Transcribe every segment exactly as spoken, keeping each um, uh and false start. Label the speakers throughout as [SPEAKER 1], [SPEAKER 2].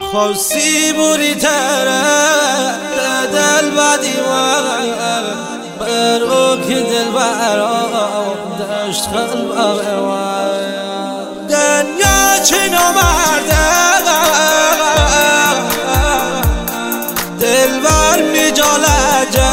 [SPEAKER 1] خواستی بوری تره دل بدی و برو که دل برام دشت قلب دنیا چه نمرده دل بر می جالجه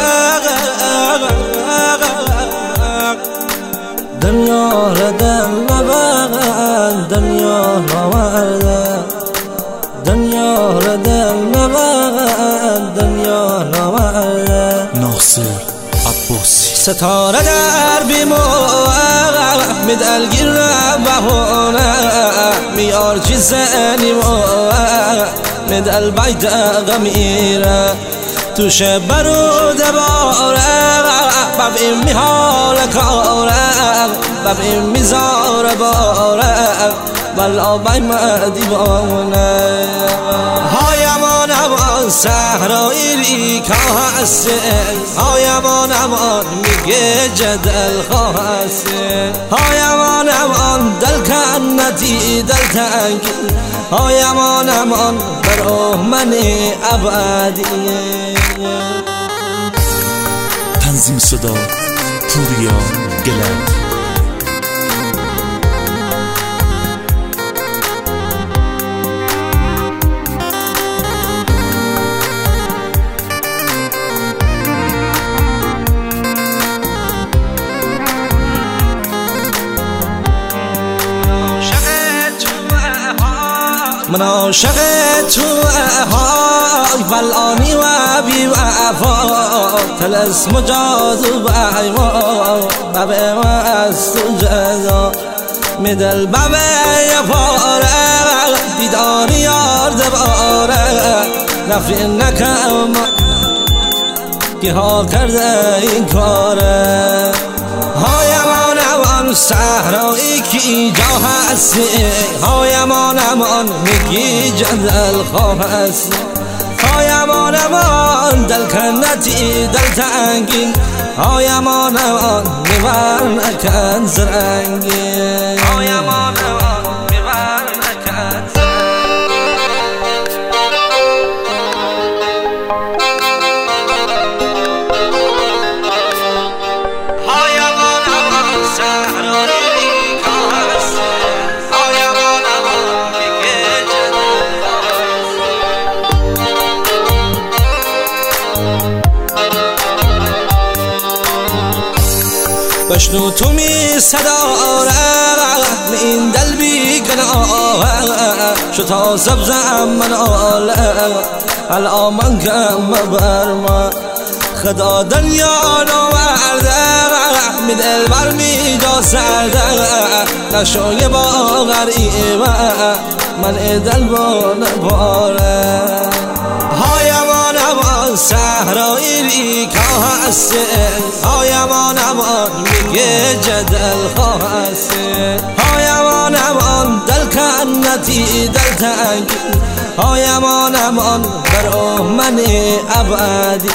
[SPEAKER 1] دنیا را دل نبغن دنیا نورده دنیا را دل نبغن دنیا نورده.
[SPEAKER 2] ناصر عباسی.
[SPEAKER 1] ستاره در بیمو میدلگیر بهونه میار چیزنی مو میدل بیت غمیره توش برود باره ببین میحال کاره ببین میزار باره بلا بیم دیوانه هایمان امان صحرایی ریکا هستی هایمان امان میگه جدل خواه هستی هایمان امان دل کنتی دل تنگی هایمان امان برو منی ابدی.
[SPEAKER 2] تنظیم صدا پوریا گلند.
[SPEAKER 1] من عاشق تو های فلانی و بی وفا طلسم جادو بایما ببه و از تو جدا میدل ببه یه پاره دیداری یار دباره نفرین نکم که ها کرده این کاره هایمان امان صحرایی که جا هستی هایمان امان میگی جدل خواه هستی هایمان امان دل کنتی دل تنگین هایمان امان میبر نکن زرنگین هایمان امان میبر نکن بشنو تو می صدا را این دل بی گناه شو تا سبزم من آله الان من کم برما خدا دنیا نورده می دل بر می جا سرده نشوی با غریبه من دل با نباره هایمان امان صحرایی ریکا هستی هایمان امان میگه جدل خواه هستی هایمان امان دل کنتی دل تنگی هایمان امان برو منی ابدی.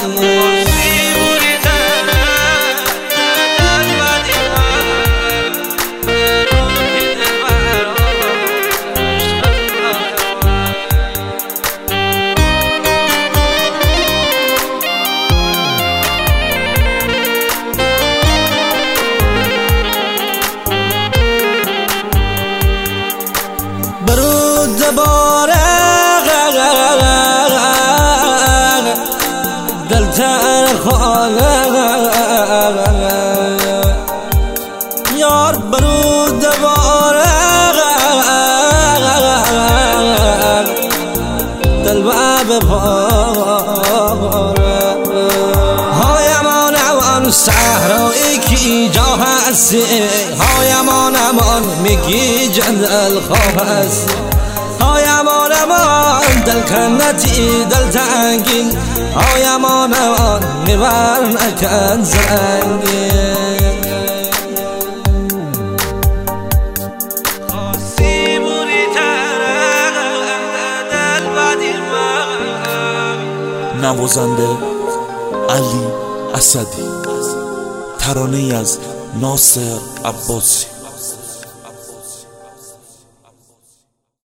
[SPEAKER 1] باره دل تر خانه یار برود باره دل باب باره هایمان امان صحرایی که جا هستی هایمان امان میگی جدل خواه هستی هایمان امان دل کنتی دل تنگین هایمان امان میبر نکن زرنگین خواستی بوری تره دل بدی
[SPEAKER 2] نوازنده علی اسدی. ترانه‌ای از ناصر عباسی.